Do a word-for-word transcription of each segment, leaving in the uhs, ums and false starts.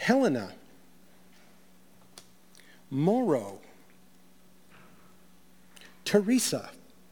Helena, Moro, Teresa.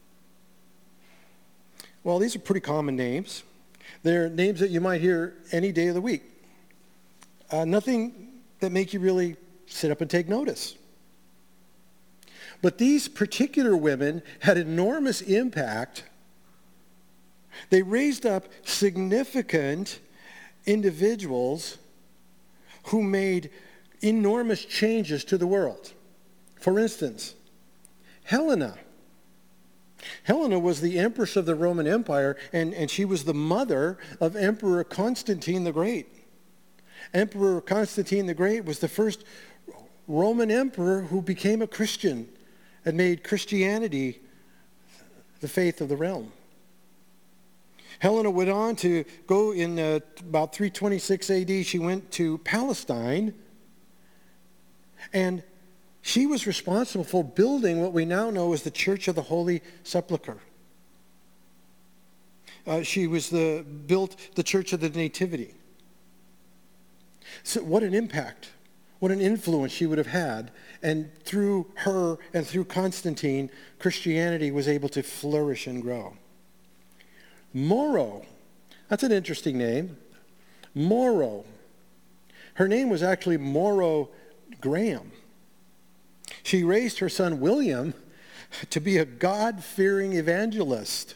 Well, these are pretty common names. They're names that you might hear any day of the week. Uh, nothing that make you really sit up and take notice. But these particular women had enormous impact. They raised up significant individuals who made enormous changes to the world. For instance, Helena. Helena was the empress of the Roman Empire, and, and she was the mother of Emperor Constantine the Great. Emperor Constantine the Great was the first Roman emperor who became a Christian and made Christianity the faith of the realm. Helena went on to go in uh, about three twenty-six A D. She went to Palestine, and she was responsible for building what we now know as the Church of the Holy Sepulchre. Uh, she was the built the Church of the Nativity. So what an impact, what an influence she would have had. And through her and through Constantine, Christianity was able to flourish and grow. Moro, that's an interesting name. Moro. Her name was actually Moro Graham. She raised her son William to be a God-fearing evangelist.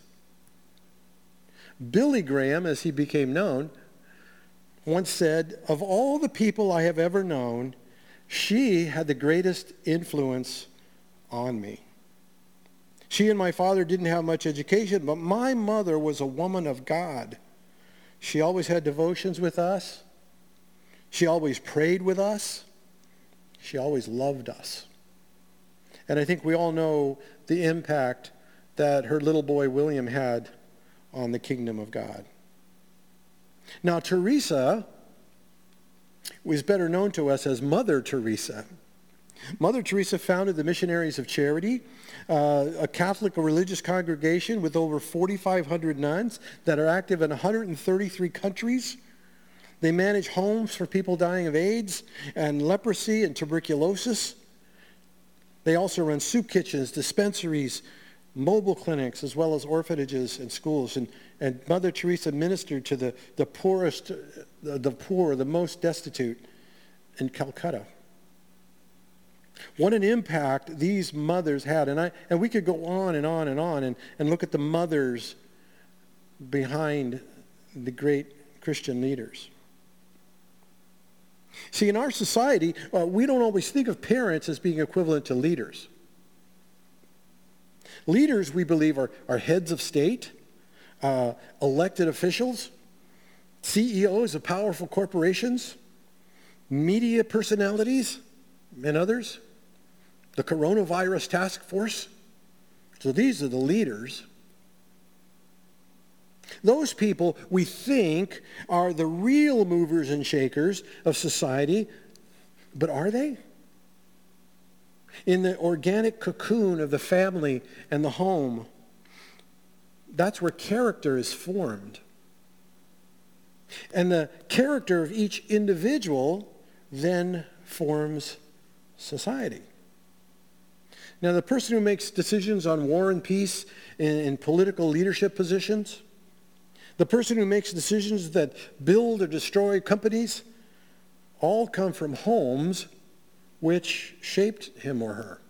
Billy Graham, as he became known, once said, "Of all the people I have ever known, she had the greatest influence on me. She and my father didn't have much education, but my mother was a woman of God. She always had devotions with us. She always prayed with us. She always loved us." And I think we all know the impact that her little boy William had on the kingdom of God. Now, Teresa was better known to us as Mother Teresa. Mother Teresa founded the Missionaries of Charity, uh, a Catholic religious congregation with over forty-five hundred nuns that are active in one hundred thirty-three countries. They manage homes for people dying of AIDS and leprosy and tuberculosis. They also run soup kitchens, dispensaries, mobile clinics, as well as orphanages and schools. And, and Mother Teresa ministered to the, the poorest, the, the poor, the most destitute in Calcutta. What an impact these mothers had. And I and we could go on and on and on and, and look at the mothers behind the great Christian leaders. See, in our society, uh, we don't always think of parents as being equivalent to leaders. Leaders, we believe, are, are heads of state, uh, elected officials, C E Os of powerful corporations, media personalities, and others, the coronavirus task force. So these are the leaders. Those people we think are the real movers and shakers of society, but are they? In the organic cocoon of the family and the home, that's where character is formed. And the character of each individual then forms society. Now, the person who makes decisions on war and peace in, in political leadership positions, the person who makes decisions that build or destroy companies, all come from homes which shaped him or her.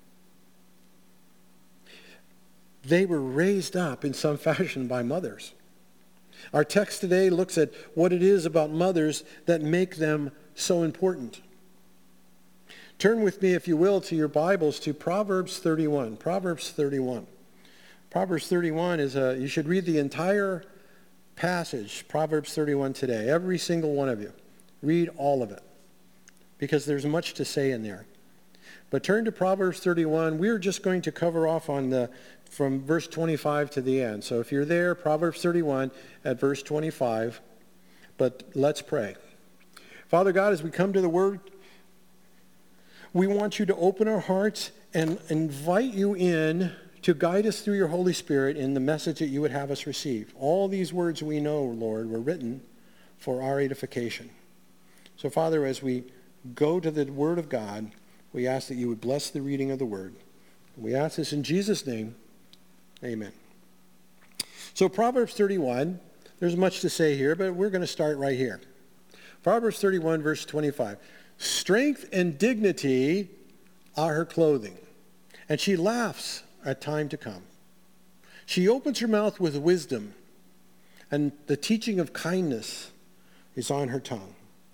They were raised up in some fashion by mothers. Our text today looks at what it is about mothers that make them so important. Turn with me, if you will, to your Bibles to Proverbs thirty-one. Proverbs thirty-one. Proverbs thirty-one is a, you should read the entire passage, Proverbs thirty-one today. Every single one of you. Read all of it, because there's much to say in there. But turn to Proverbs thirty-one. We're just going to cover off on the from verse twenty-five to the end. So if you're there, Proverbs thirty-one at verse twenty-five. But let's pray. Father God, as we come to the Word, we want you to open our hearts and invite you in to guide us through your Holy Spirit in the message that you would have us receive. All these words we know, Lord, were written for our edification. So, Father, as we go to the Word of God, we ask that you would bless the reading of the Word. We ask this in Jesus' name. Amen. So Proverbs thirty-one, there's much to say here, but we're going to start right here. Proverbs thirty-one, verse twenty-five. Strength and dignity are her clothing, and she laughs at time to come. She opens her mouth with wisdom, and the teaching of kindness is on her tongue.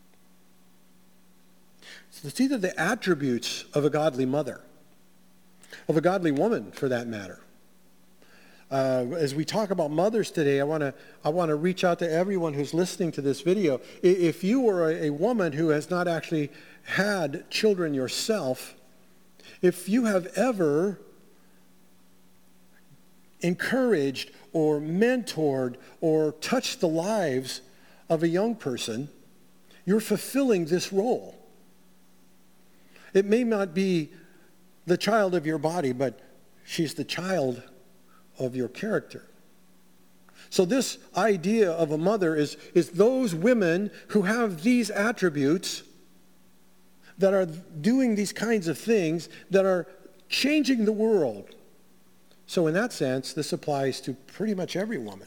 So these are the attributes of a godly mother, of a godly woman for that matter. Uh, as we talk about mothers today, I want to I want to reach out to everyone who's listening to this video. If you are a, a woman who has not actually had children yourself, if you have ever encouraged or mentored or touched the lives of a young person, you're fulfilling this role. It may not be the child of your body, but she's the child of your character. So this idea of a mother is, is those women who have these attributes that are doing these kinds of things that are changing the world. So in that sense, this applies to pretty much every woman.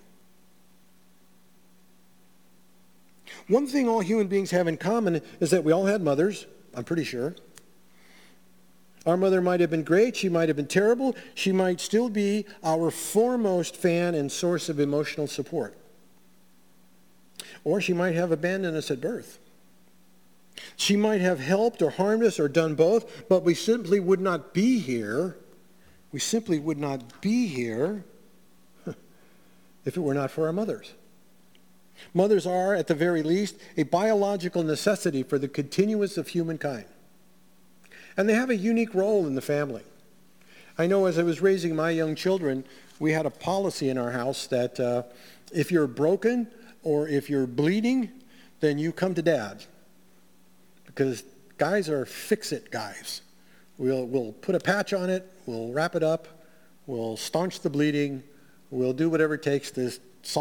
One thing all human beings have in common is that we all had mothers, I'm pretty sure. Our mother might have been great, she might have been terrible, she might still be our foremost fan and source of emotional support. Or she might have abandoned us at birth. She might have helped or harmed us or done both, but we simply would not be here. We simply would not be here if it were not for our mothers. Mothers are, at the very least, a biological necessity for the continuance of humankind. And they have a unique role in the family. I know as I was raising my young children, we had a policy in our house that uh, if you're broken or if you're bleeding, then you come to Dad. Because guys are fix-it guys. We'll, we'll put a patch on it, we'll wrap it up, we'll staunch the bleeding, we'll do whatever it takes to